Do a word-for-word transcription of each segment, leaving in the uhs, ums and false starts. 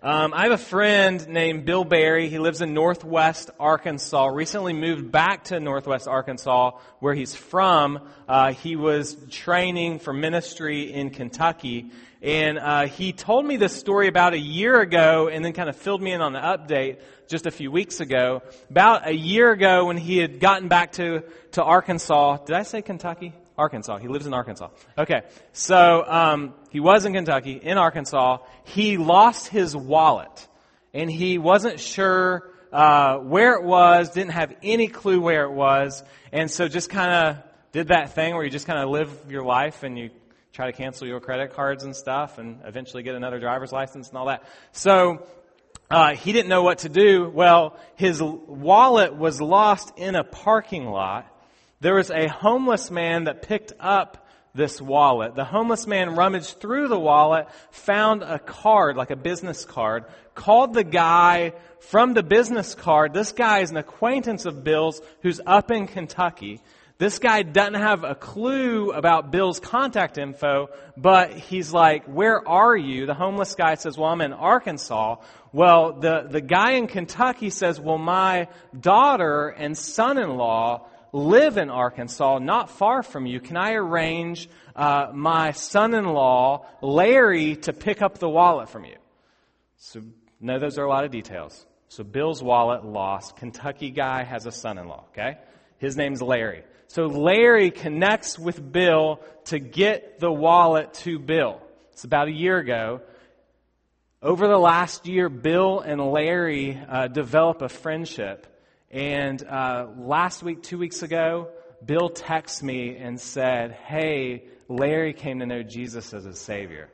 Um, I have a friend named Bill Barry. He lives in Northwest Arkansas. Recently moved back to Northwest Arkansas, where he's from. Uh, he was training for ministry in Kentucky. And uh, he told me this story about a year ago and then kind of filled me in on the update just a few weeks ago. About a year ago when he had gotten back to, to Arkansas. Did I say Kentucky? Arkansas. He lives in Arkansas. Okay. So, um, he was in Kentucky, in Arkansas. He lost his wallet. And he wasn't sure, uh, where it was, didn't have any clue where it was. And so just kind of did that thing where you just kind of live your life and you try to cancel your credit cards and stuff and eventually get another driver's license and all that. So, uh, he didn't know what to do. Well, his wallet was lost in a parking lot. There was a homeless man that picked up this wallet. The homeless man rummaged through the wallet, found a card, like a business card, called the guy from the business card. This guy is an acquaintance of Bill's who's up in Kentucky. This guy doesn't have a clue about Bill's contact info, but he's like, "Where are you?" The homeless guy says, "Well, I'm in Arkansas." Well, the, the guy in Kentucky says, "Well, my daughter and son-in-law live in Arkansas, not far from you. Can I arrange uh, my son-in-law, Larry, to pick up the wallet from you?" So, no, those are a lot of details. So Bill's wallet lost. Kentucky guy has a son-in-law, okay? His name's Larry. So Larry connects with Bill to get the wallet to Bill. It's about a year ago. Over the last year, Bill and Larry uh, develop a friendship. And uh, last week, two weeks ago, Bill texted me and said, "Hey, Larry came to know Jesus as his Savior."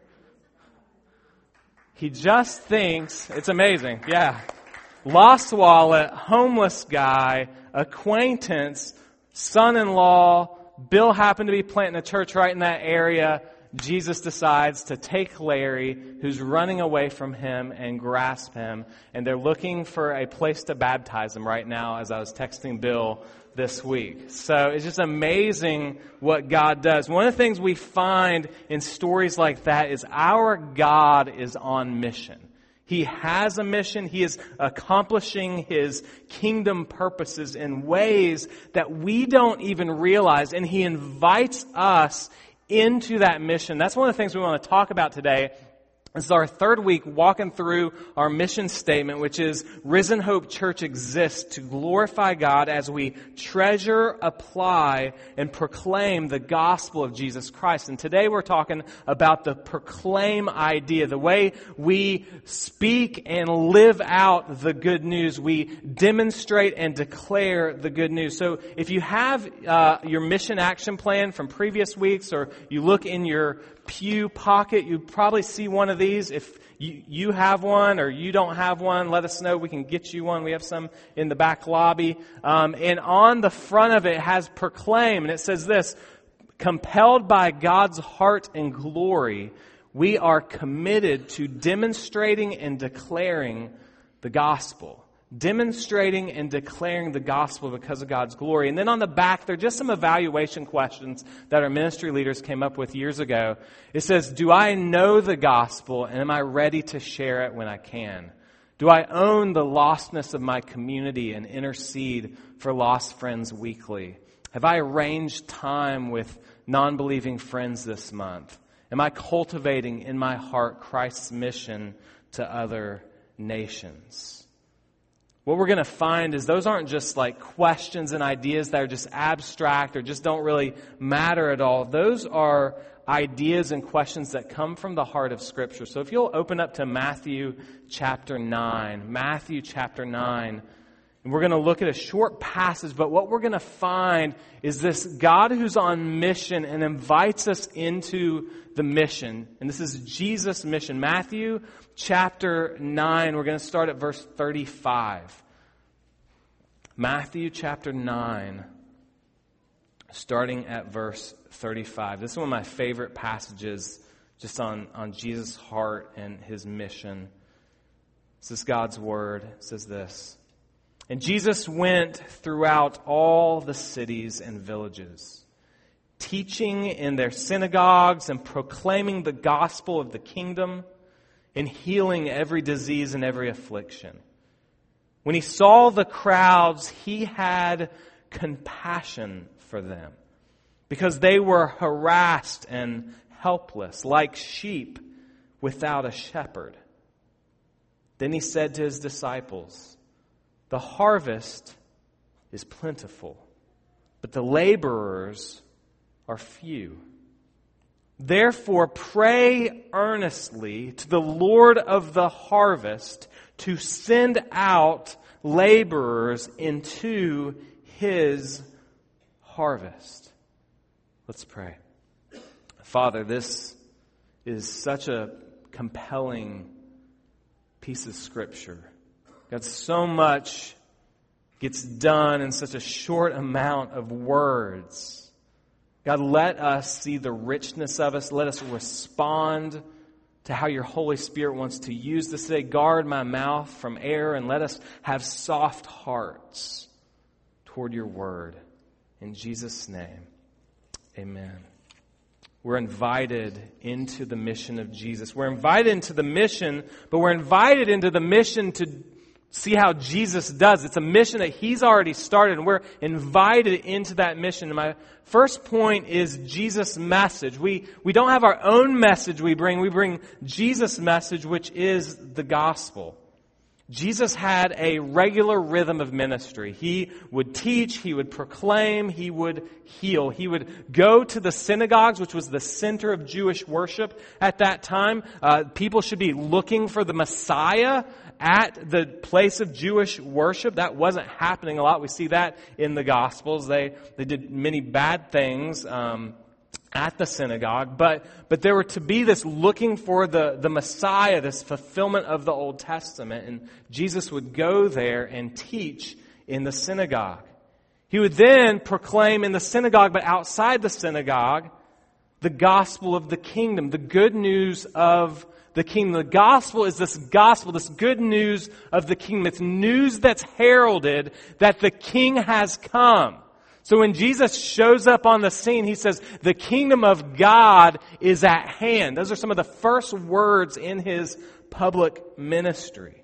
He just thinks, it's amazing, yeah. Lost wallet, homeless guy, acquaintance, son-in-law. Bill happened to be planting a church right in that area. Jesus decides to take Larry, who's running away from him, and grasp him. And they're looking for a place to baptize him right now, as I was texting Bill this week. So it's just amazing what God does. One of the things we find in stories like that is our God is on mission. He has a mission. He is accomplishing His kingdom purposes in ways that we don't even realize. And He invites us into that mission. That's one of the things we want to talk about today. This is our third week walking through our mission statement, which is Risen Hope Church exists to glorify God as we treasure, apply, and proclaim the gospel of Jesus Christ. And today we're talking about the proclaim idea, the way we speak and live out the good news. We demonstrate and declare the good news. So if you have uh, your mission action plan from previous weeks, or you look in your pew pocket, you probably see one of these. If you, you have one or you don't have one, let us know. We can get you one. We have some in the back lobby. Um, and on the front of it has proclaim. And it says this: compelled by God's heart and glory, we are committed to demonstrating and declaring the gospel. Demonstrating and declaring the gospel because of God's glory. And then on the back, there are just some evaluation questions that our ministry leaders came up with years ago. It says, do I know the gospel and am I ready to share it when I can? Do I own the lostness of my community and intercede for lost friends weekly? Have I arranged time with non-believing friends this month? Am I cultivating in my heart Christ's mission to other nations? What we're going to find is those aren't just like questions and ideas that are just abstract or just don't really matter at all. Those are ideas and questions that come from the heart of Scripture. So if you'll open up to Matthew chapter nine. Matthew chapter nine. And we're going to look at a short passage, but what we're going to find is this God who's on mission and invites us into the mission. And this is Jesus' mission. Matthew chapter nine, we're going to start at verse thirty-five. Matthew chapter nine, starting at verse thirty-five. This is one of my favorite passages just on, on Jesus' heart and His mission. This is God's Word. It says this: And Jesus went throughout all the cities and villages, teaching in their synagogues and proclaiming the gospel of the kingdom in healing every disease and every affliction. When he saw the crowds, he had compassion for them because they were harassed and helpless, like sheep without a shepherd. Then he said to his disciples, "The harvest is plentiful, but the laborers are few. Therefore, pray earnestly to the Lord of the harvest to send out laborers into His harvest." Let's pray. Father, this is such a compelling piece of Scripture. God, so much gets done in such a short amount of words. God, let us see the richness of us. Let us respond to how your Holy Spirit wants to use this today. Guard my mouth from error and let us have soft hearts toward your word. In Jesus' name, amen. We're invited into the mission of Jesus. We're invited into the mission, but we're invited into the mission to see how Jesus does. It's a mission that He's already started, and we're invited into that mission. And my first point is Jesus' message. We, we don't have our own message we bring. We bring Jesus' message, which is the gospel. Jesus had a regular rhythm of ministry. He would teach, He would proclaim, He would heal. He would go to the synagogues, which was the center of Jewish worship at that time. Uh, people should be looking for the Messiah at the place of Jewish worship. That wasn't happening a lot. We see that in the Gospels. They they did many bad things um, at the synagogue, but but there were to be this looking for the, the Messiah, this fulfillment of the Old Testament, and Jesus would go there and teach in the synagogue. He would then proclaim in the synagogue, but outside the synagogue, the gospel of the kingdom, the good news of the kingdom. The gospel is this gospel, this good news of the kingdom. It's news that's heralded that the king has come. So when Jesus shows up on the scene, He says, the kingdom of God is at hand. Those are some of the first words in His public ministry.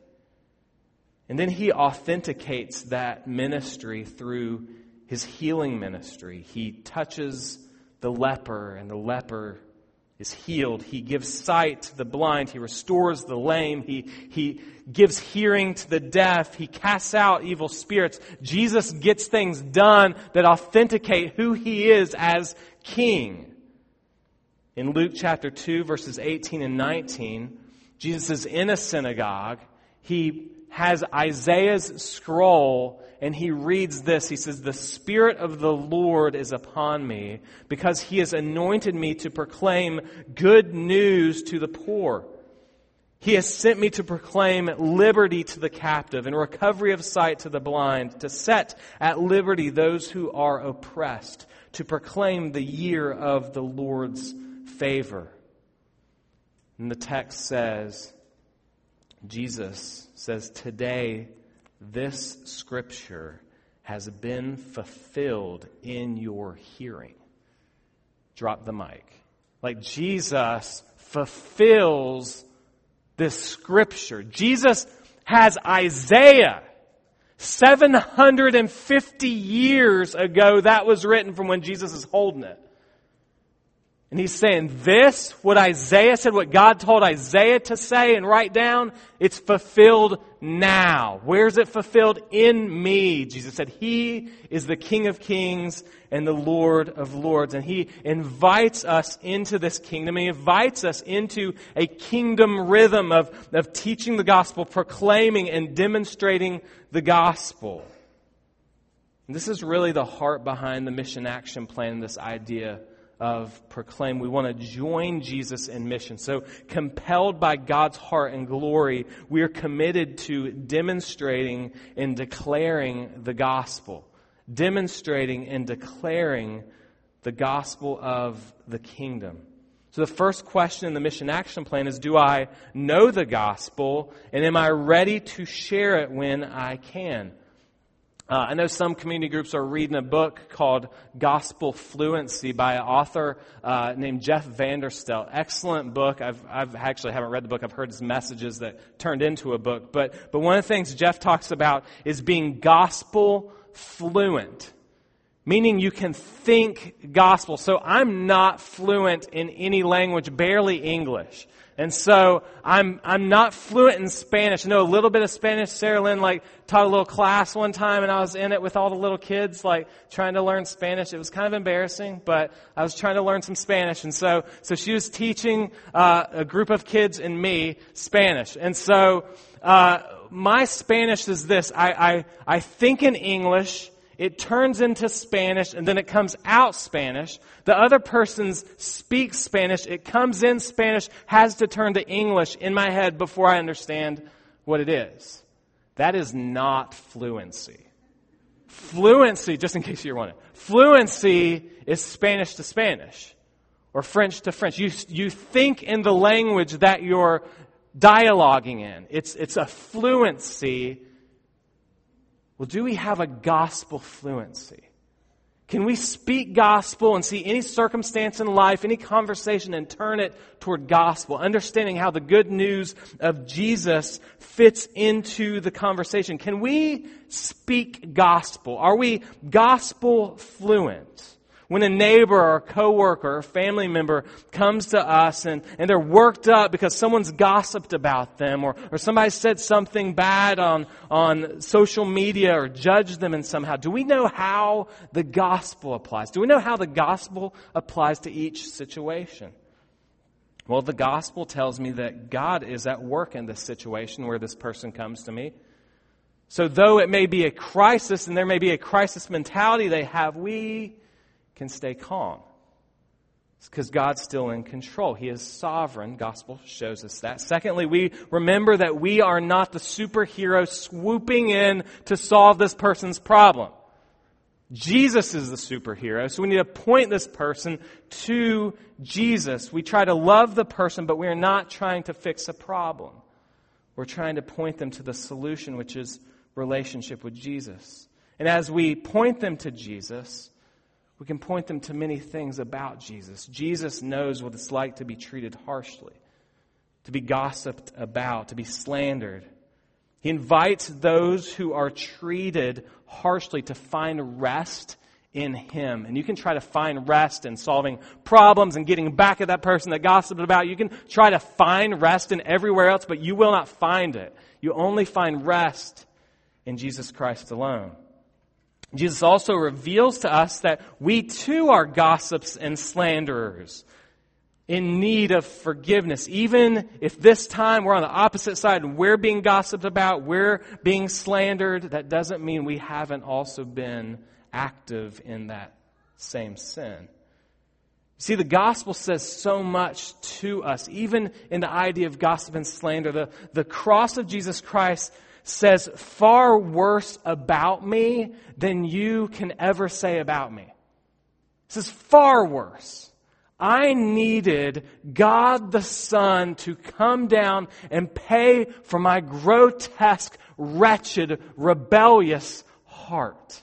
And then He authenticates that ministry through His healing ministry. He touches the leper, and the leper is healed. He gives sight to the blind. He restores the lame. He, he gives hearing to the deaf. He casts out evil spirits. Jesus gets things done that authenticate who He is as King. In Luke chapter two, verses eighteen and nineteen, Jesus is in a synagogue. He has Isaiah's scroll, and he reads this. He says, "The Spirit of the Lord is upon me, because He has anointed me to proclaim good news to the poor. He has sent me to proclaim liberty to the captive and recovery of sight to the blind, to set at liberty those who are oppressed, to proclaim the year of the Lord's favor." And the text says, Jesus says, "Today, this scripture has been fulfilled in your hearing." Drop the mic. Like Jesus fulfills this scripture. Jesus has Isaiah. seven hundred fifty years ago, that was written from when Jesus is holding it. And He's saying this, what Isaiah said, what God told Isaiah to say and write down, it's fulfilled now. Where's it fulfilled? In me. Jesus said, He is the King of kings and the Lord of lords. And He invites us into this kingdom. He invites us into a kingdom rhythm of, of teaching the gospel, proclaiming and demonstrating the gospel. And this is really the heart behind the mission action plan, this idea of proclaim. We want to join Jesus in mission. So compelled by God's heart and glory, we are committed to demonstrating and declaring the gospel. Demonstrating and declaring the gospel of the kingdom. So the first question in the mission action plan is, do I know the gospel, and am I ready to share it when I can? Uh, I know some community groups are reading a book called Gospel Fluency by an author uh, named Jeff Vanderstelt. Excellent book. I've, I've actually haven't read the book. I've heard his messages that turned into a book. But, but one of the things Jeff talks about is being gospel fluent, meaning you can think gospel. So I'm not fluent in any language, barely English. And so I'm I'm not fluent in Spanish. I know a little bit of Spanish. Sarah Lynn like taught a little class one time, and I was in it with all the little kids, like trying to learn Spanish. It was kind of embarrassing, but I was trying to learn some Spanish, and so so she was teaching uh, a group of kids and me Spanish. And so uh, my Spanish is this: I I, I think in English. It turns into Spanish, and then it comes out Spanish. The other person speaks Spanish. It comes in Spanish, has to turn to English in my head before I understand what it is. That is not fluency. Fluency, just in case you're wondering, fluency is Spanish to Spanish or French to French. You, you think in the language that you're dialoguing in. It's, it's a fluency. Well, do we have a gospel fluency? Can we speak gospel and see any circumstance in life, any conversation, and turn it toward gospel, understanding how the good news of Jesus fits into the conversation? Can we speak gospel? Are we gospel fluent? When a neighbor or a coworker or family member comes to us and, and they're worked up because someone's gossiped about them or, or somebody said something bad on, on social media or judged them in somehow, do we know how the gospel applies? Do we know how the gospel applies to each situation? Well, the gospel tells me that God is at work in this situation where this person comes to me. So though it may be a crisis and there may be a crisis mentality they have, we can stay calm. It's because God's still in control. He is sovereign. Gospel shows us that. Secondly, we remember that we are not the superhero swooping in to solve this person's problem. Jesus is the superhero, so we need to point this person to Jesus. We try to love the person, but we are not trying to fix a problem. We're trying to point them to the solution, which is relationship with Jesus. And as we point them to Jesus, we can point them to many things about Jesus. Jesus knows what it's like to be treated harshly, to be gossiped about, to be slandered. He invites those who are treated harshly to find rest in Him. And you can try to find rest in solving problems and getting back at that person that gossiped about. You can try to find rest in everywhere else, but you will not find it. You only find rest in Jesus Christ alone. Jesus also reveals to us that we too are gossips and slanderers in need of forgiveness. Even if this time we're on the opposite side and we're being gossiped about, we're being slandered, that doesn't mean we haven't also been active in that same sin. See, the gospel says so much to us, even in the idea of gossip and slander. The, the cross of Jesus Christ says far worse about me than you can ever say about me. This is far worse. I needed God the Son to come down and pay for my grotesque, wretched, rebellious heart.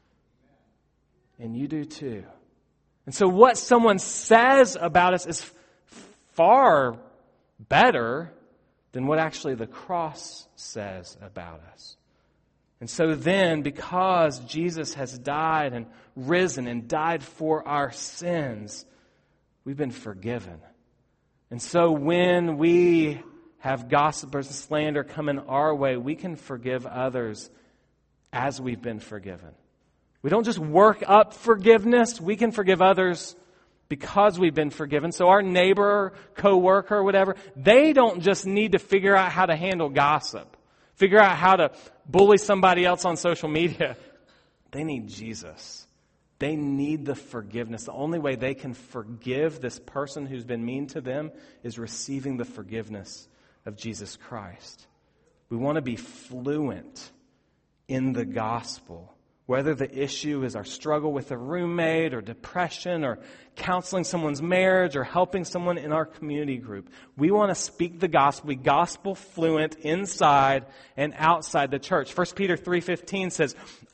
And you do too. And so what someone says about us is far better than what actually the cross says about us. And so then, because Jesus has died and risen and died for our sins, we've been forgiven. And so when we have gossipers and slander coming our way, we can forgive others as we've been forgiven. We don't just work up forgiveness, we can forgive others because we've been forgiven. So our neighbor, coworker, whatever, they don't just need to figure out how to handle gossip, figure out how to bully somebody else on social media. They need Jesus. They need the forgiveness. The only way they can forgive this person who's been mean to them is receiving the forgiveness of Jesus Christ. We want to be fluent in the gospel. Whether the issue is our struggle with a roommate or depression or counseling someone's marriage or helping someone in our community group, we want to speak the gospel, be gospel fluent inside and outside the church. First Peter three fifteen says,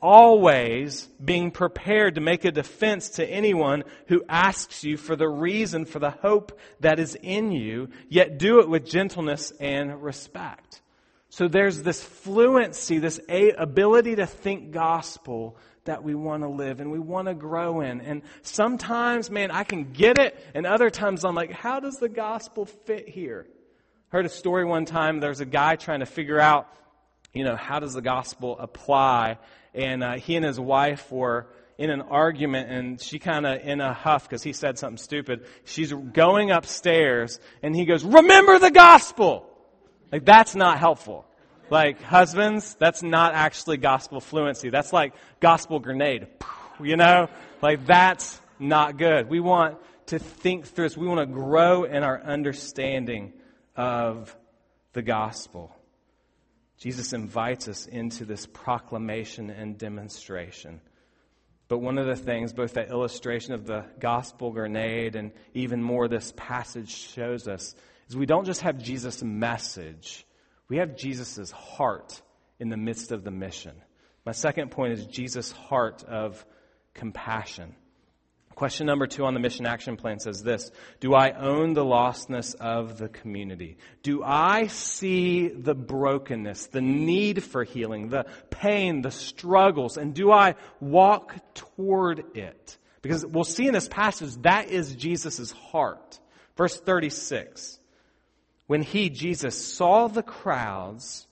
always being prepared to make a defense to anyone who asks you for the reason for the hope that is in you, yet do it with gentleness and respect. So there's this fluency, this ability to think gospel that we want to live and we want to grow in. And sometimes, man, I can get it. And other times I'm like, how does the gospel fit here? Heard a story one time. There was a guy trying to figure out, you know, how does the gospel apply? And uh, he and his wife were in an argument, and she kind of in a huff because he said something stupid. She's going upstairs and he goes, remember the gospel. Like, that's not helpful. Like, husbands, that's not actually gospel fluency. That's like gospel grenade. You know? Like, that's not good. We want to think through this. We want to grow in our understanding of the gospel. Jesus invites us into this proclamation and demonstration. But one of the things, both that illustration of the gospel grenade and even more this passage shows us, is we don't just have Jesus' message, we have Jesus' heart in the midst of the mission. My second point is Jesus' heart of compassion. Question number two on the mission action plan says this: do I own the lostness of the community? Do I see the brokenness, the need for healing, the pain, the struggles, and do I walk toward it? Because we'll see in this passage, that is Jesus' heart. Verse thirty-six. When he, Jesus, saw the crowds,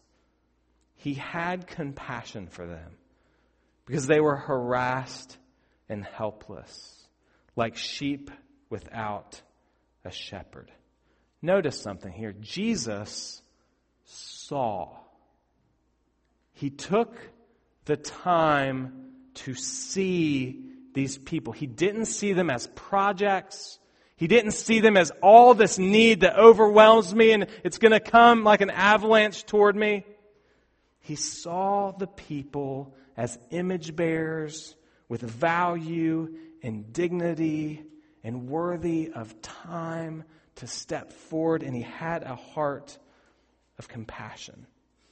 he had compassion for them because they were harassed and helpless, like sheep without a shepherd. Notice something here. Jesus saw. He took the time to see these people. He didn't see them as projects. He didn't see them as all this need that overwhelms me and it's going to come like an avalanche toward me. He saw the people as image bearers with value and dignity and worthy of time to step forward, and he had a heart of compassion.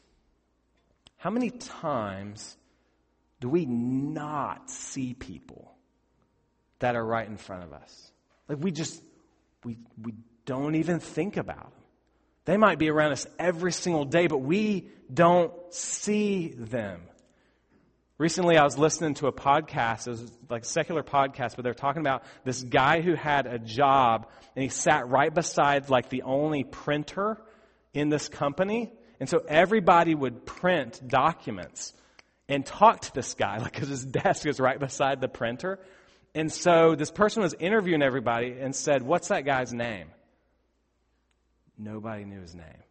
How many times do we not see people that are right in front of us? Like we just, we we don't even think about them. They might be around us every single day, but we don't see them. Recently, I was listening to a podcast. It was like a secular podcast, but they're talking about this guy who had a job, and he sat right beside like the only printer in this company. And so everybody would print documents and talk to this guy, like because his desk is right beside the printer. And so this person was interviewing everybody and said, what's that guy's name? Nobody knew his name.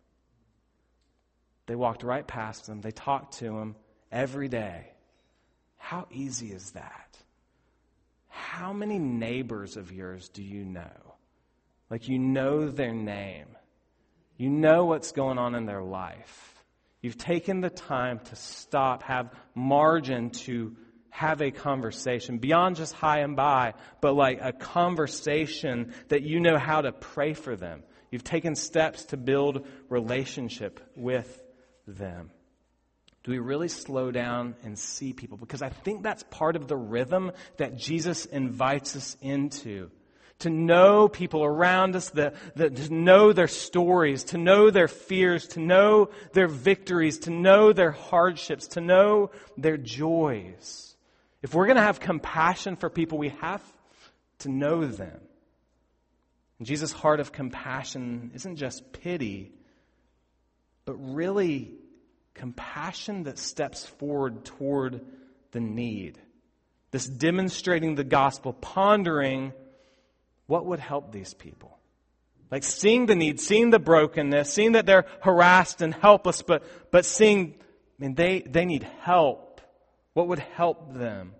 They walked right past him. They talked to him every day. How easy is that? How many neighbors of yours do you know? Like you know their name. You know what's going on in their life. You've taken the time to stop, have margin to have a conversation beyond just hi and bye, but like a conversation that you know how to pray for them. You've taken steps to build relationship with them. Do we really slow down and see people? Because I think that's part of the rhythm that Jesus invites us into. To know people around us, the, the, to know their stories, to know their fears, to know their victories, to know their hardships, to know their joys. If we're going to have compassion for people, we have to know them. And Jesus' heart of compassion isn't just pity, but really compassion that steps forward toward the need. This demonstrating the gospel, pondering what would help these people. Like seeing the need, seeing the brokenness, seeing that they're harassed and helpless, but, but seeing, I mean, they, they need help. What would help them?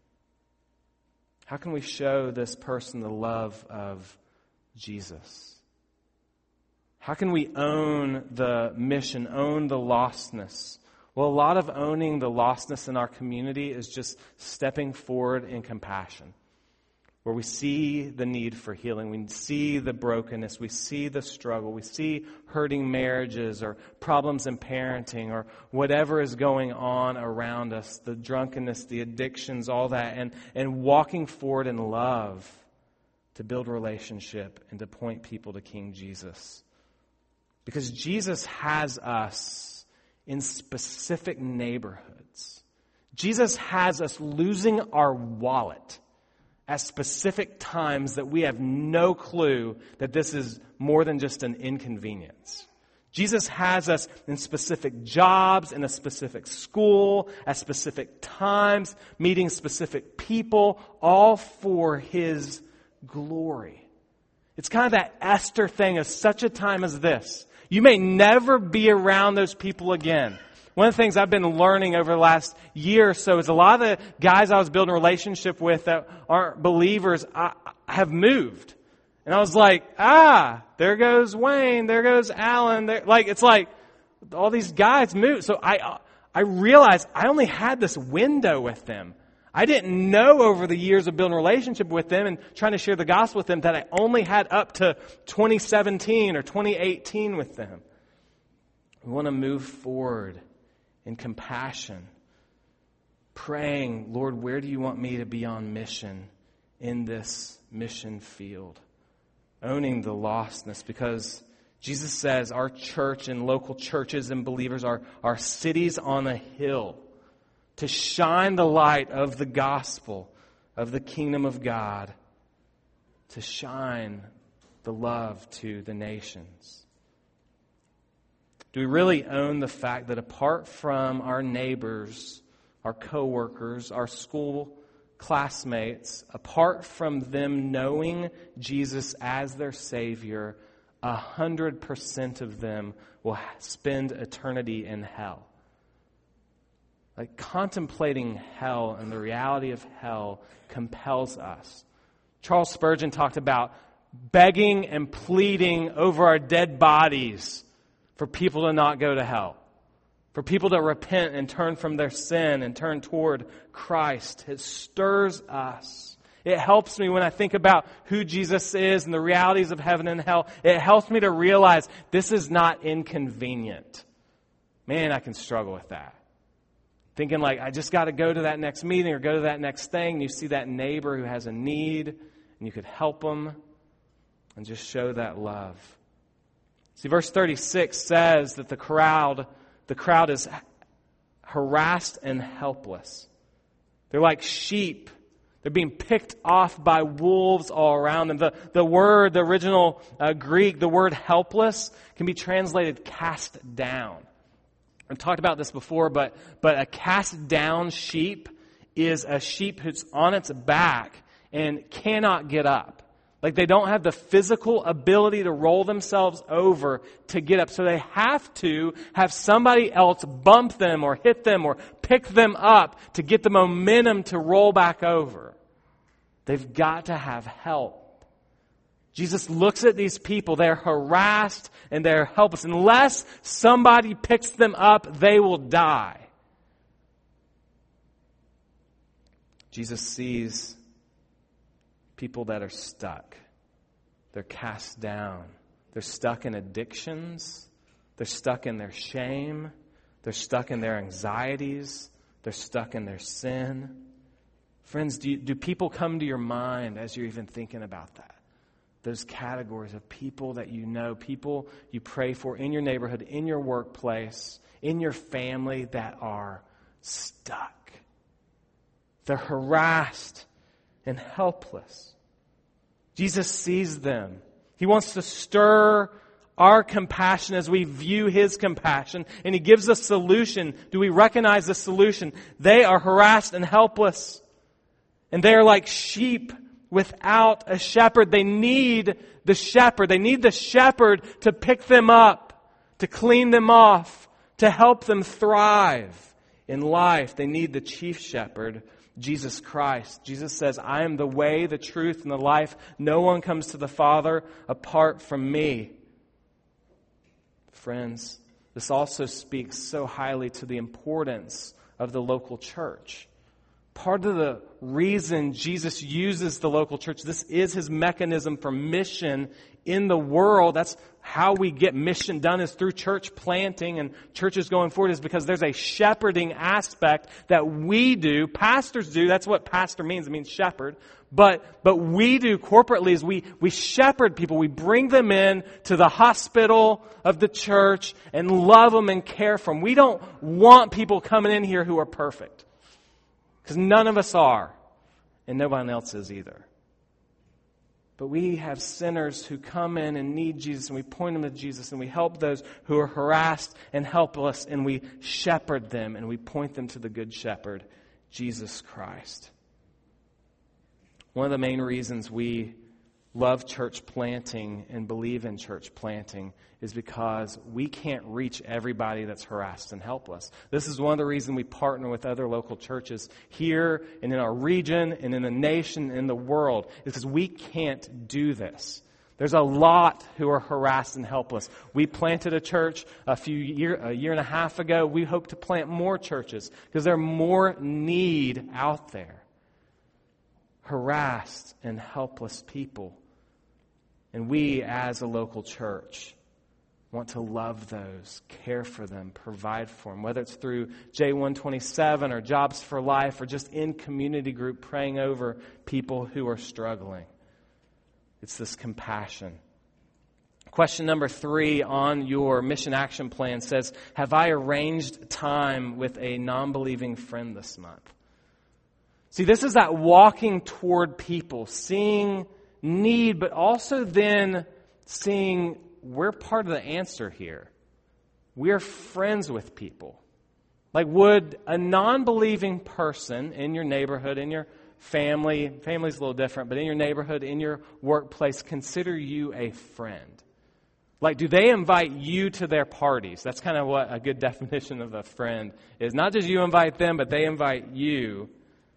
How can we show this person the love of Jesus? How can we own the mission, own the lostness? Well, a lot of owning the lostness in our community is just stepping forward in compassion, where we see the need for healing, we see the brokenness, we see the struggle, we see hurting marriages or problems in parenting or whatever is going on around us, the drunkenness, the addictions, all that, and, and walking forward in love to build relationship and to point people to King Jesus. Because Jesus has us in specific neighborhoods. Jesus has us losing our wallet at specific times that we have no clue that this is more than just an inconvenience. Jesus has us in specific jobs, in a specific school, at specific times, meeting specific people, all for His glory. It's kind of that Esther thing of such a time as this. You may never be around those people again. One of the things I've been learning over the last year or so is a lot of the guys I was building a relationship with that aren't believers I, I have moved. And I was like, ah, there goes Wayne, there goes Alan. There, like, it's like all these guys moved. So I, I realized I only had this window with them. I didn't know over the years of building a relationship with them and trying to share the gospel with them that I only had up to twenty seventeen or twenty eighteen with them. We want to move forward in compassion, praying, Lord, where do you want me to be on mission in this mission field? Owning the lostness, because Jesus says our church and local churches and believers are, are cities on a hill to shine the light of the gospel of the kingdom of God, to shine the love to the nations. Do we really own the fact that apart from our neighbors, our coworkers, our school classmates, apart from them knowing Jesus as their Savior, a hundred percent of them will spend eternity in hell? Like, contemplating hell and the reality of hell compels us. Charles Spurgeon talked about begging and pleading over our dead bodies for people to not go to hell, for people to repent and turn from their sin and turn toward Christ. It stirs us. It helps me when I think about who Jesus is and the realities of heaven and hell. It helps me to realize this is not inconvenient. Man, I can struggle with that. Thinking like, I just got to go to that next meeting or go to that next thing. You see that neighbor who has a need, and you could help them and just show that love. See, verse thirty-six says that the crowd, the crowd is harassed and helpless. They're like sheep. They're being picked off by wolves all around them. The, the word, the original uh, Greek, the word helpless can be translated cast down. I've talked about this before, but but a cast down sheep is a sheep who's on its back and cannot get up. Like, they don't have the physical ability to roll themselves over to get up. So they have to have somebody else bump them or hit them or pick them up to get the momentum to roll back over. They've got to have help. Jesus looks at these people. They're harassed and they're helpless. Unless somebody picks them up, they will die. Jesus sees people that are stuck. They're cast down. They're stuck in addictions. They're stuck in their shame. They're stuck in their anxieties. They're stuck in their sin. Friends, do, you, do people come to your mind as you're even thinking about that? Those categories of people that you know, people you pray for in your neighborhood, in your workplace, in your family that are stuck. They're harassed and helpless. Jesus sees them. He wants to stir our compassion as we view His compassion, and He gives a solution. Do we recognize the solution? They are harassed and helpless, and they are like sheep without a shepherd. They need the shepherd. They need the shepherd to pick them up, to clean them off, to help them thrive in life. They need the chief shepherd, Jesus Christ. Jesus says, I am the way, the truth, and the life. No one comes to the Father apart from me. Friends, this also speaks so highly to the importance of the local church. Part of the reason Jesus uses the local church, this is his mechanism for mission in the world. That's how we get mission done, is through church planting and churches going forward, is because there's a shepherding aspect that we do. Pastors do. That's what pastor means. It means shepherd. But but we do corporately is we, we shepherd people. We bring them in to the hospital of the church and love them and care for them. We don't want people coming in here who are perfect. Because none of us are. And nobody else is either. But we have sinners who come in and need Jesus, and we point them to Jesus, and we help those who are harassed and helpless, and we shepherd them, and we point them to the Good Shepherd, Jesus Christ. One of the main reasons we love church planting and believe in church planting is because we can't reach everybody that's harassed and helpless. This is one of the reasons we partner with other local churches here and in our region and in the nation and in the world, is because we can't do this. There's a lot who are harassed and helpless. We planted a church a few year, a year and a half ago. We hope to plant more churches because there's more need out there. Harassed and helpless people. And we, as a local church, want to love those, care for them, provide for them, whether it's through J one twenty-seven or Jobs for Life or just in community group praying over people who are struggling. It's this compassion. Question number three on your mission action plan says, have I arranged time with a non-believing friend this month? See, this is that walking toward people, seeing need, but also then seeing we're part of the answer here. We're friends with people. Like, would a non-believing person in your neighborhood, in your family, family's a little different, but in your neighborhood, in your workplace, consider you a friend? Like, do they invite you to their parties? That's kind of what a good definition of a friend is. Not just you invite them, but they invite you.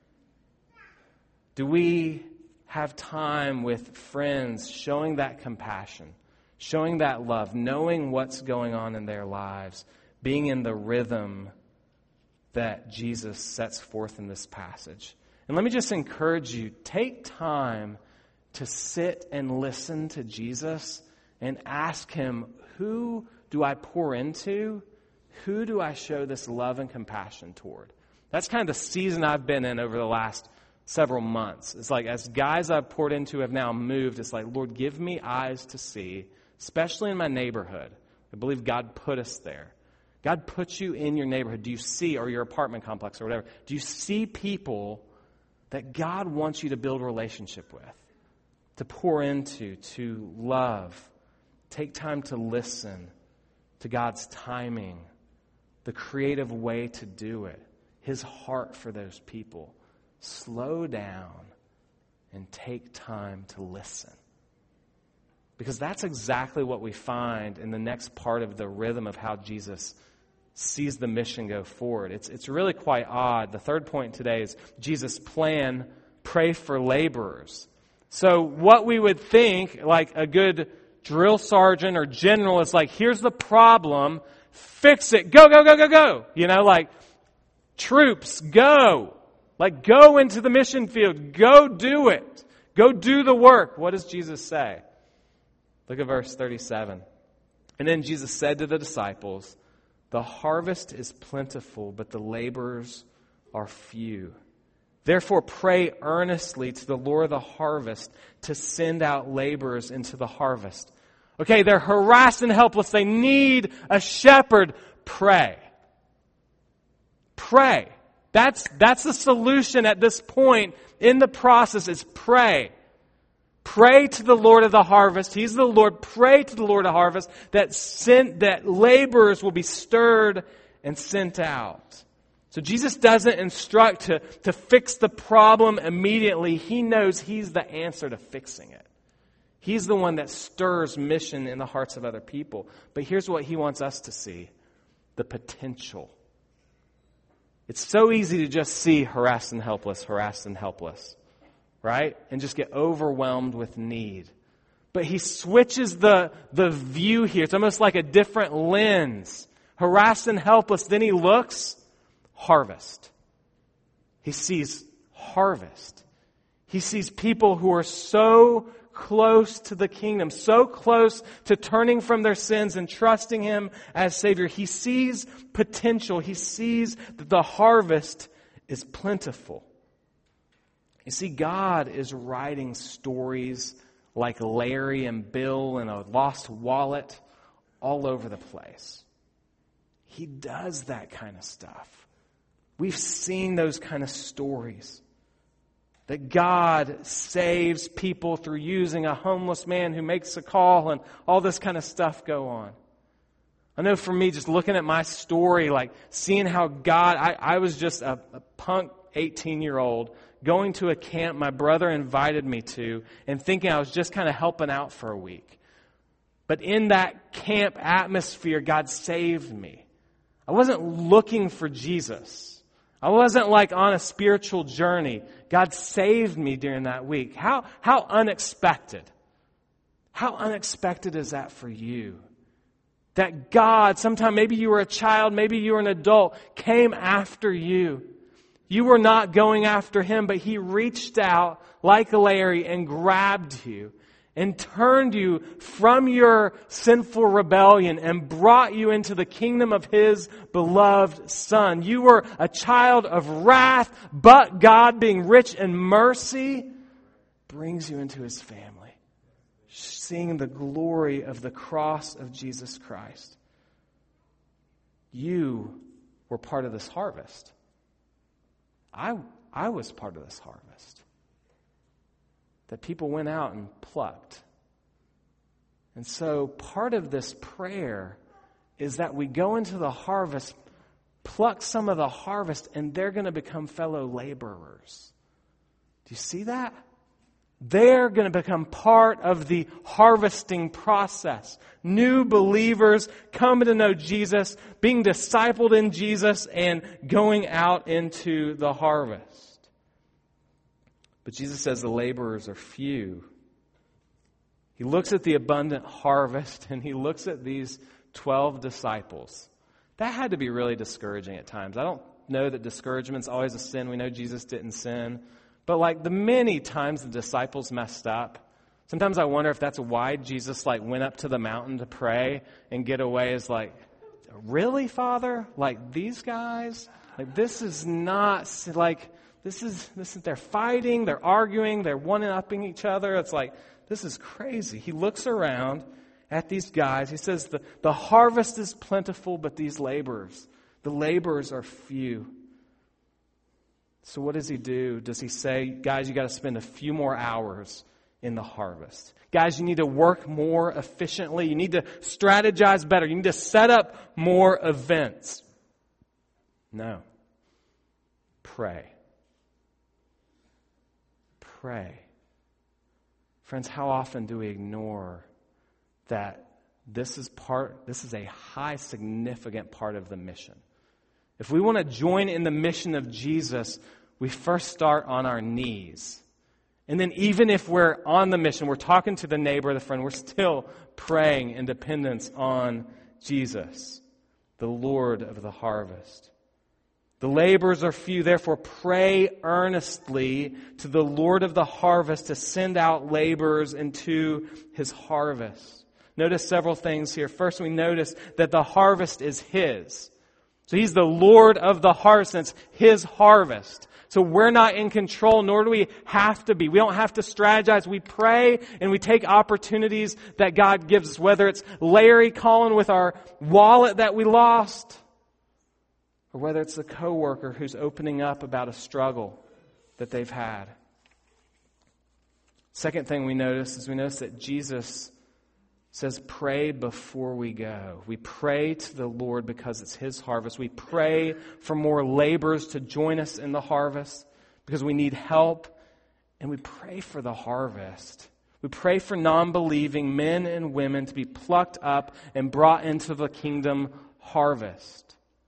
Do we have time with friends showing that compassion, showing that love, knowing what's going on in their lives, being in the rhythm that Jesus sets forth in this passage? And let me just encourage you, take time to sit and listen to Jesus and ask him, who do I pour into? Who do I show this love and compassion toward? That's kind of the season I've been in over the last several months. It's like, as guys I've poured into have now moved, it's like, Lord, give me eyes to see, especially in my neighborhood. I believe God put us there. God put you in your neighborhood. Do you see, or your apartment complex or whatever, do you see people that God wants you to build a relationship with, to pour into, to love? Take time to listen to God's timing, the creative way to do it, his heart for those people. Slow down and take time to listen. Because that's exactly what we find in the next part of the rhythm of how Jesus sees the mission go forward. It's, it's really quite odd. The third point today is Jesus' plan, pray for laborers. So what we would think, like a good drill sergeant or general, is like, here's the problem, fix it, go, go, go, go, go. You know, like, troops, go. Like, go into the mission field. Go do it. Go do the work. What does Jesus say? Look at verse thirty-seven. And then Jesus said to the disciples, the harvest is plentiful, but the laborers are few. Therefore, pray earnestly to the Lord of the harvest to send out laborers into the harvest. Okay, they're harassed and helpless. They need a shepherd. Pray. Pray. That's, that's the solution at this point in the process, is pray. Pray to the Lord of the harvest. He's the Lord. Pray to the Lord of the harvest that sent, that laborers will be stirred and sent out. So Jesus doesn't instruct to, to fix the problem immediately. He knows he's the answer to fixing it. He's the one that stirs mission in the hearts of other people. But here's what he wants us to see: the potential. It's so easy to just see harassed and helpless, harassed and helpless, right? And just get overwhelmed with need. But he switches the, the view here. It's almost like a different lens. harassed and helpless. Then he looks, harvest. He sees harvest. He sees people who are so close to the kingdom, so close to turning from their sins and trusting Him as Savior. He sees potential. He sees that the harvest is plentiful. You see, God is writing stories like Larry and Bill and a lost wallet all over the place. He does that kind of stuff. We've seen those kind of stories. That God saves people through using a homeless man who makes a call and all this kind of stuff go on. I know for me, just looking at my story, like seeing how God, I, I was just a, a punk eighteen-year-old going to a camp my brother invited me to and thinking I was just kind of helping out for a week. But in that camp atmosphere, God saved me. I wasn't looking for Jesus. I wasn't like on a spiritual journey. God saved me during that week. How, how unexpected. How unexpected is that for you? That God, sometime maybe you were a child, maybe you were an adult, came after you. You were not going after Him, but He reached out like Larry and grabbed you and turned you from your sinful rebellion and brought you into the kingdom of His beloved Son. You were a child of wrath, but God, being rich in mercy, brings you into His family, seeing the glory of the cross of Jesus Christ. You were part of this harvest. I, I was part of this harvest. That people went out and plucked. And so part of this prayer is that we go into the harvest, pluck some of the harvest, and they're going to become fellow laborers. Do you see that? They're going to become part of the harvesting process. New believers coming to know Jesus, being discipled in Jesus, and going out into the harvest. But Jesus says the laborers are few. He looks at the abundant harvest and He looks at these twelve disciples. That had to be really discouraging at times. I don't know that discouragement's always a sin. We know Jesus didn't sin. But like the many times the disciples messed up, sometimes I wonder if that's why Jesus like went up to the mountain to pray and get away is like, really, Father? Like these guys? Like this is not like... This is, this is, they're fighting, they're arguing, they're one-upping each other. It's like, this is crazy. He looks around at these guys. He says, the, the harvest is plentiful, but these laborers, the laborers are few. So what does He do? Does He say, guys, you got to spend a few more hours in the harvest? Guys, you need to work more efficiently. You need to strategize better. You need to set up more events. No. Pray. Pray. Friends, how often do we ignore that this is part, this is a high significant part of the mission? If we want to join in the mission of Jesus, we first start on our knees. And then even if we're on the mission, we're talking to the neighbor, the friend, we're still praying in dependence on Jesus, the Lord of the harvest. The laborers are few, therefore pray earnestly to the Lord of the harvest to send out laborers into His harvest. Notice several things here. First, we notice that the harvest is His. So He's the Lord of the harvest, and it's His harvest. So we're not in control, nor do we have to be. We don't have to strategize. We pray and we take opportunities that God gives us, whether it's Larry calling with our wallet that we lost, or whether it's the coworker who's opening up about a struggle that they've had. Second thing we notice is we notice that Jesus says, pray before we go. We pray to the Lord because it's His harvest. We pray for more laborers to join us in the harvest because we need help. And we pray for the harvest. We pray for non-believing men and women to be plucked up and brought into the kingdom harvest.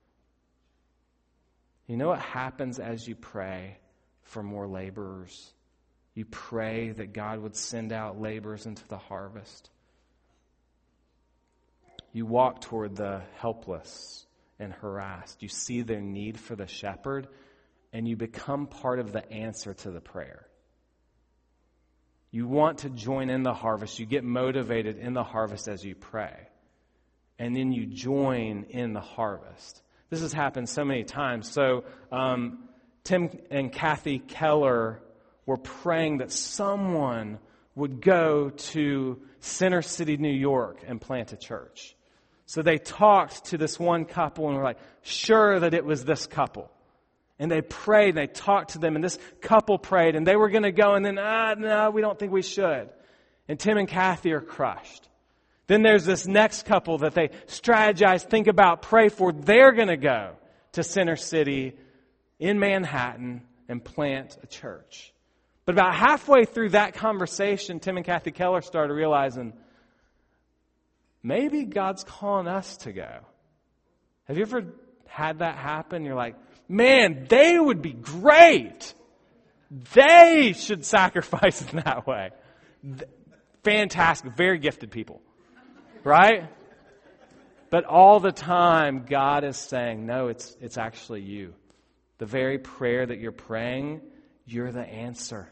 You know what happens as you pray for more laborers? You pray that God would send out laborers into the harvest. You walk toward the helpless and harassed. You see their need for the shepherd, and you become part of the answer to the prayer. You want to join in the harvest. You get motivated in the harvest as you pray. And then you join in the harvest. This has happened so many times. So um, Tim and Kathy Keller were praying that someone would go to Center City, New York, and plant a church. So they talked to this one couple and were like, sure that it was this couple. And they prayed, and they talked to them, and this couple prayed, and they were going to go, and then, ah, no, we don't think we should. And Tim and Kathy are crushed. Then there's this next couple that they strategize, think about, pray for. They're going to go to Center City in Manhattan and plant a church. But about halfway through that conversation, Tim and Kathy Keller started realizing, maybe God's calling us to go. Have you ever had that happen? You're like, man, they would be great. They should sacrifice in that way. Fantastic, very gifted people. Right? But all the time, God is saying, no, it's it's actually you. The very prayer that you're praying, you're the answer.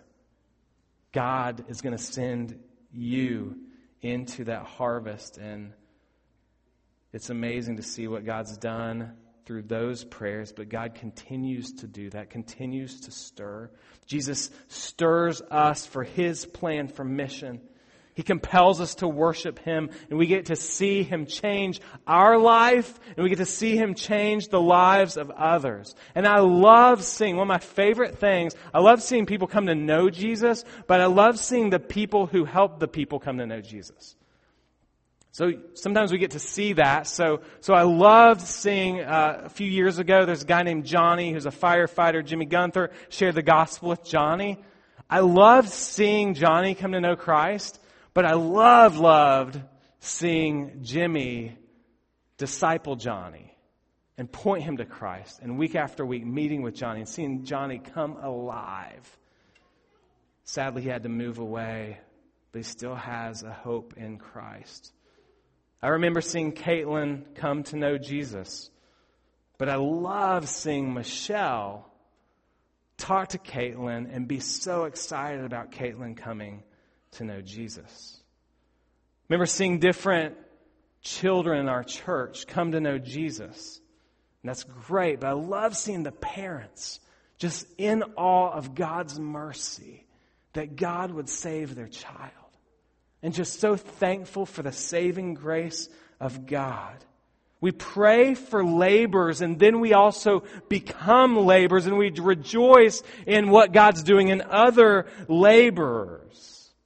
God is going to send you into that harvest. And it's amazing to see what God's done through those prayers. But God continues to do that, continues to stir. Jesus stirs us for His plan for mission. He compels us to worship Him, and we get to see Him change our life, and we get to see Him change the lives of others. And I love seeing, one of my favorite things, I love seeing people come to know Jesus, but I love seeing the people who help the people come to know Jesus. So sometimes we get to see that. So so I loved seeing, uh, a few years ago, there's a guy named Johnny who's a firefighter. Jimmy Gunther shared the gospel with Johnny. I loved seeing Johnny come to know Christ. But I loved, loved seeing Jimmy disciple Johnny and point him to Christ. And week after week, meeting with Johnny and seeing Johnny come alive. Sadly, he had to move away, but he still has a hope in Christ. I remember seeing Caitlin come to know Jesus. But I love seeing Michelle talk to Caitlin and be so excited about Caitlin coming to know Jesus. Remember seeing different children in our church come to know Jesus. And that's great, but I love seeing the parents just in awe of God's mercy that God would save their child. And just so thankful for the saving grace of God. We pray for laborers, and then we also become laborers, and we rejoice in what God's doing in other laborers.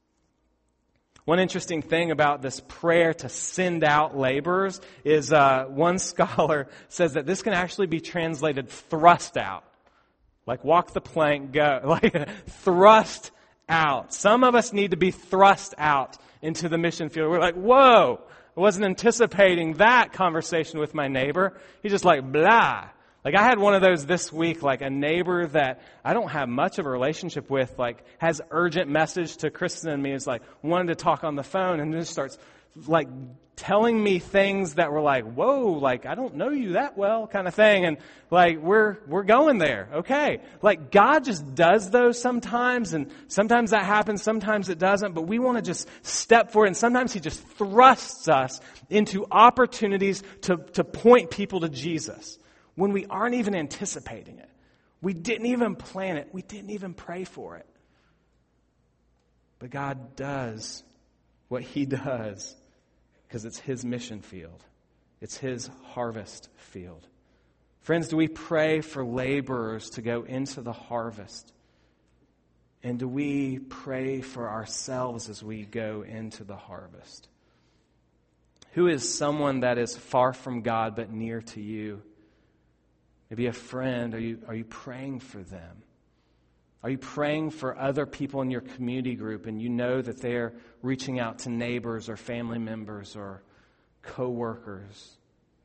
One interesting thing about this prayer to send out laborers is uh, one scholar says that this can actually be translated thrust out. Like walk the plank, go. Like thrust out. Some of us need to be thrust out into the mission field. We're like, whoa, I wasn't anticipating that conversation with my neighbor. He's just like, blah. Like I had one of those this week, like a neighbor that I don't have much of a relationship with, like has urgent message to Kristen and me. Is like wanted to talk on the phone and just starts like telling me things that were like, whoa, like I don't know you that well kind of thing. And like we're we're going there. Okay. Like God just does those sometimes, and sometimes that happens, sometimes it doesn't, but we want to just step forward, and sometimes He just thrusts us into opportunities to, to point people to Jesus. When we aren't even anticipating it. We didn't even plan it. We didn't even pray for it. But God does what He does because it's His mission field. It's His harvest field. Friends, do we pray for laborers to go into the harvest? And do we pray for ourselves as we go into the harvest? Who is someone that is far from God but near to you? Maybe a friend. Are you, are you praying for them? Are you praying for other people in your community group, and you know that they're reaching out to neighbors or family members or co-workers?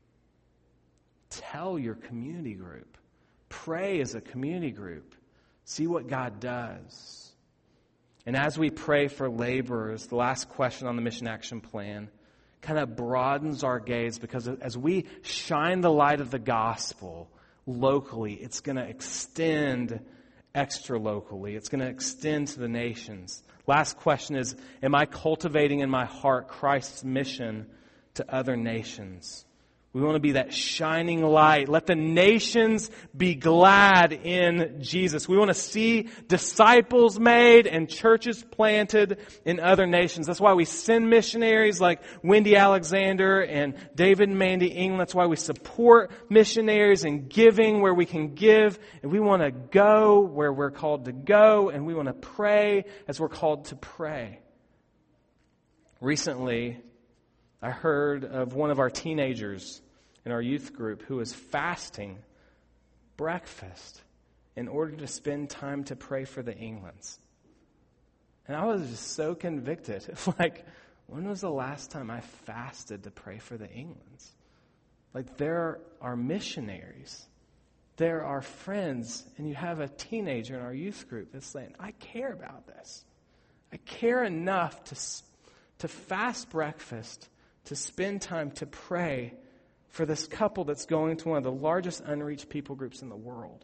Tell your community group. Pray as a community group. See what God does. And as we pray for laborers, the last question on the Mission Action Plan, kind of broadens our gaze, because as we shine the light of the gospel locally, it's going to extend extra locally. It's going to extend to the nations. Last question is, am I cultivating in my heart Christ's mission to other nations? We want to be that shining light. Let the nations be glad in Jesus. We want to see disciples made and churches planted in other nations. That's why we send missionaries like Wendy Alexander and David and Mandy England. That's why we support missionaries and giving where we can give. And we want to go where we're called to go. And we want to pray as we're called to pray. Recently, I heard of one of our teenagers in our youth group who was fasting breakfast in order to spend time to pray for the Englands. And I was just so convicted. Like, when was the last time I fasted to pray for the Englands? Like, there are missionaries. There are friends. And you have a teenager in our youth group that's saying, I care about this. I care enough to, to fast breakfast, to spend time to pray for this couple that's going to one of the largest unreached people groups in the world.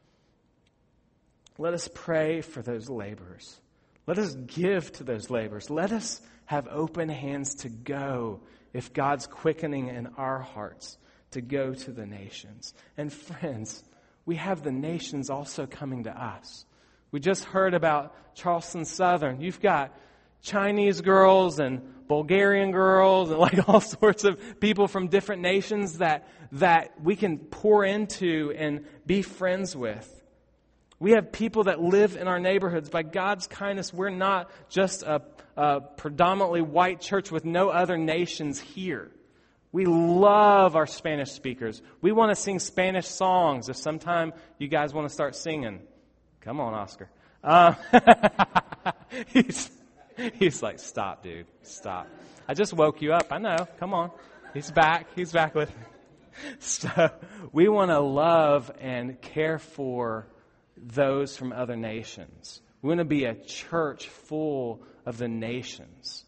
Let us pray for those laborers. Let us give to those laborers. Let us have open hands to go if God's quickening in our hearts to go to the nations. And friends, we have the nations also coming to us. We just heard about Charleston Southern. You've got Chinese girls and Bulgarian girls and like all sorts of people from different nations that that we can pour into and be friends with. We have people that live in our neighborhoods. By God's kindness, we're not just a, a predominantly white church with no other nations here. We love our Spanish speakers. We want to sing Spanish songs. If sometime you guys want to start singing, come on, Oscar. Uh, he's... He's like, stop, dude. Stop. I just woke you up. I know. Come on. He's back. He's back with me. So we want to love and care for those from other nations. We want to be a church full of the nations.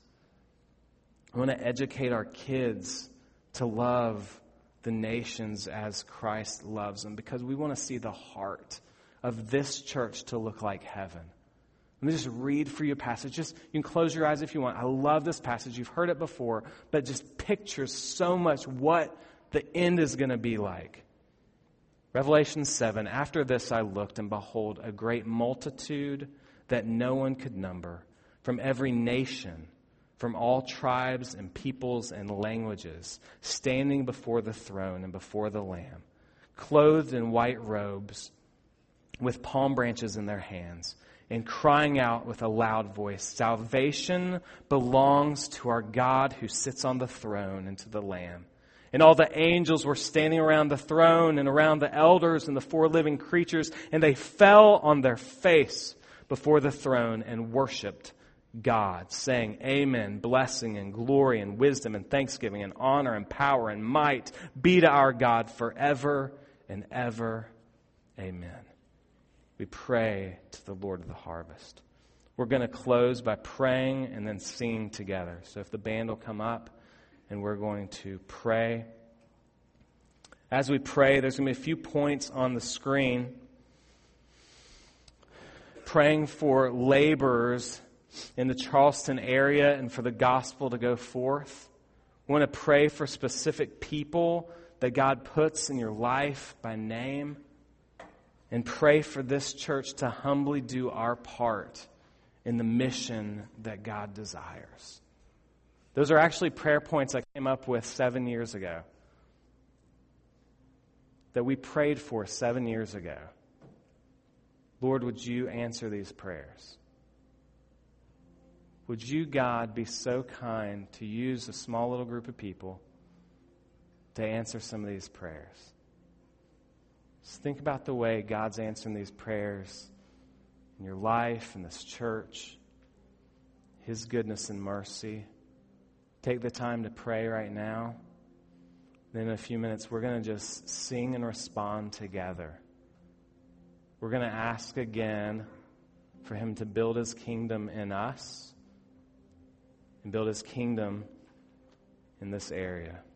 We want to educate our kids to love the nations as Christ loves them, because we want to see the heart of this church to look like heaven. Let me just read for you a passage. Just, you can close your eyes if you want. I love this passage. You've heard it before, but it just pictures so much what the end is going to be like. Revelation seven, after this I looked, and behold, a great multitude that no one could number, from every nation, from all tribes and peoples and languages, standing before the throne and before the Lamb, clothed in white robes, with palm branches in their hands, and crying out with a loud voice, salvation belongs to our God who sits on the throne and to the Lamb. And all the angels were standing around the throne and around the elders and the four living creatures, and they fell on their face before the throne and worshiped God, saying, Amen, blessing and glory and wisdom and thanksgiving and honor and power and might be to our God forever and ever. Amen. We pray to the Lord of the harvest. We're going to close by praying and then singing together. So if the band will come up, and we're going to pray. As we pray, there's going to be a few points on the screen. Praying for laborers in the Charleston area and for the gospel to go forth. We want to pray for specific people that God puts in your life by name. And pray for this church to humbly do our part in the mission that God desires. Those are actually prayer points I came up with seven years ago. That we prayed for seven years ago. Lord, would you answer these prayers? Would you, God, be so kind to use a small little group of people to answer some of these prayers? Just think about the way God's answering these prayers in your life, in this church, His goodness and mercy. Take the time to pray right now. Then in a few minutes, we're going to just sing and respond together. We're going to ask again for Him to build His kingdom in us and build His kingdom in this area.